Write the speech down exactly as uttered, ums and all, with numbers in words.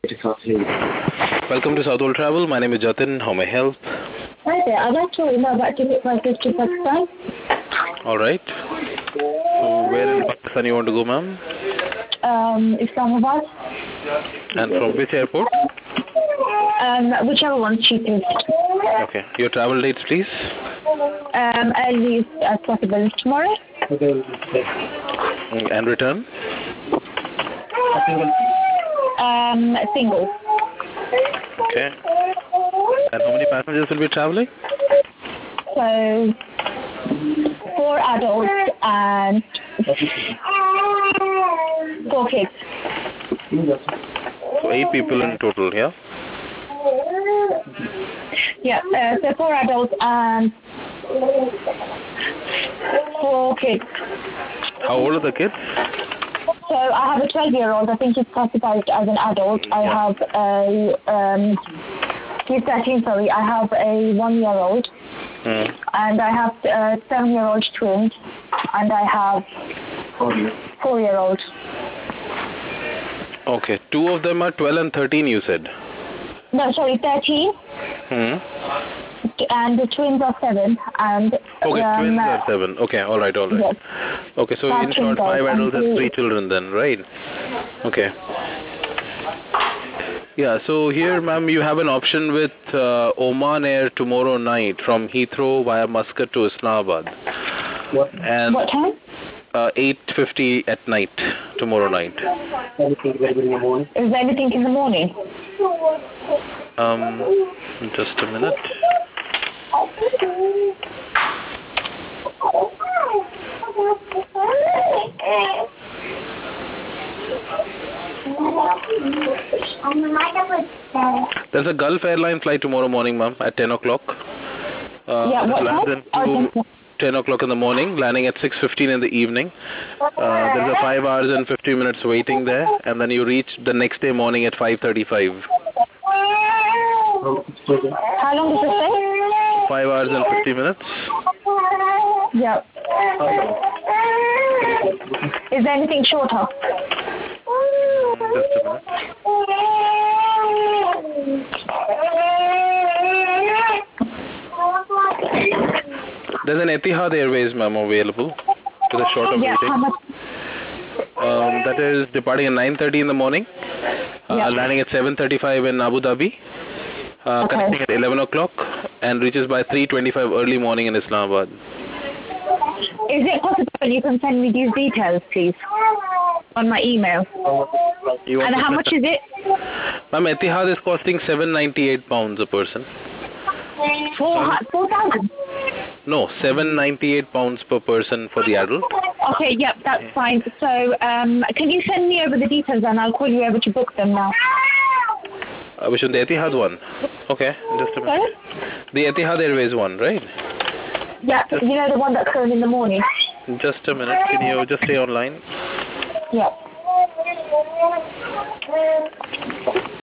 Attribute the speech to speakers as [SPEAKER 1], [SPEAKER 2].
[SPEAKER 1] Welcome to Southwell Travel. My name is Jatin. How may I help?
[SPEAKER 2] Hi there. I'd like to know about ticket prices to Pakistan.
[SPEAKER 1] All right. So where in Pakistan you want to go, ma'am?
[SPEAKER 2] Um, Islamabad.
[SPEAKER 1] And from which airport?
[SPEAKER 2] Um, whichever one's cheapest.
[SPEAKER 1] Okay. Your travel dates, please.
[SPEAKER 2] Um, early as possible. Tomorrow?
[SPEAKER 1] Mm, And return?
[SPEAKER 2] Um, single.
[SPEAKER 1] Okay. And how many passengers will be traveling?
[SPEAKER 2] So, four adults and four kids.
[SPEAKER 1] So eight people in total, yeah?
[SPEAKER 2] Yeah, uh, so four adults and four kids.
[SPEAKER 1] How old are the kids?
[SPEAKER 2] So I have a twelve-year-old. I think he's classified as an adult. I
[SPEAKER 1] Yeah.
[SPEAKER 2] have a um, he's thirteen. Sorry, I have a one-year-old,
[SPEAKER 1] Mm.
[SPEAKER 2] and I have a seven-year-old twins, and I have four-year-old.
[SPEAKER 1] Okay. Two of them are twelve and thirteen, you said.
[SPEAKER 2] No, sorry, thirteen,
[SPEAKER 1] Hmm.
[SPEAKER 2] and the twins are seven, and
[SPEAKER 1] Okay,
[SPEAKER 2] um,
[SPEAKER 1] twins are seven. Okay, all right, all right.
[SPEAKER 2] yes,
[SPEAKER 1] Okay, so
[SPEAKER 2] five
[SPEAKER 1] in
[SPEAKER 2] twins
[SPEAKER 1] short, five
[SPEAKER 2] and
[SPEAKER 1] adults and
[SPEAKER 2] three.
[SPEAKER 1] three children then, right? Okay. Yeah, so here, ma'am, you have an option with uh, Oman Air tomorrow night from Heathrow via Muscat to Islamabad. And
[SPEAKER 2] What time?
[SPEAKER 1] uh, eight fifty at night, tomorrow night.
[SPEAKER 2] Is there anything in the morning?
[SPEAKER 1] Um, just a minute. There's a Gulf Airline flight tomorrow morning, ma'am, at ten o'clock. Uh,
[SPEAKER 2] Yeah,
[SPEAKER 1] that
[SPEAKER 2] what
[SPEAKER 1] lands
[SPEAKER 2] time?
[SPEAKER 1] into
[SPEAKER 2] Oh,
[SPEAKER 1] ten o'clock in the morning, landing at six fifteen in the evening. Uh, there's a five hours and fifty minutes waiting there, and then you reach the next day morning at five thirty-five.
[SPEAKER 2] How long does it stay?
[SPEAKER 1] five hours and fifty minutes.
[SPEAKER 2] Yeah. Is there anything shorter?
[SPEAKER 1] Just a minute. There's an Etihad Airways, ma'am, available with a shorter
[SPEAKER 2] Yeah, how
[SPEAKER 1] waiting.
[SPEAKER 2] much?
[SPEAKER 1] Um, that is departing at nine thirty in the morning, uh,
[SPEAKER 2] Yeah.
[SPEAKER 1] landing at seven thirty-five in Abu Dhabi, uh,
[SPEAKER 2] Okay.
[SPEAKER 1] connecting at eleven o'clock, and reaches by three twenty-five early morning in Islamabad.
[SPEAKER 2] Is it possible you can send me these details, please, on my email?
[SPEAKER 1] You want
[SPEAKER 2] And
[SPEAKER 1] to
[SPEAKER 2] how
[SPEAKER 1] send-
[SPEAKER 2] much is it?
[SPEAKER 1] Ma'am, Etihad is costing seven ninety-eight pounds a person.
[SPEAKER 2] Four hu- four thousand.
[SPEAKER 1] No, seven ninety-eight pounds per person for the adult.
[SPEAKER 2] Okay, yep, that's fine. So, um, can you send me over the details and I'll call you over to book them now?
[SPEAKER 1] Uh, which one? The Etihad one? Okay, just a minute.
[SPEAKER 2] Sorry?
[SPEAKER 1] The Etihad Airways one, right?
[SPEAKER 2] Yeah, you know the one that's going in the morning.
[SPEAKER 1] Just a minute. Can you just stay online?
[SPEAKER 2] Yeah.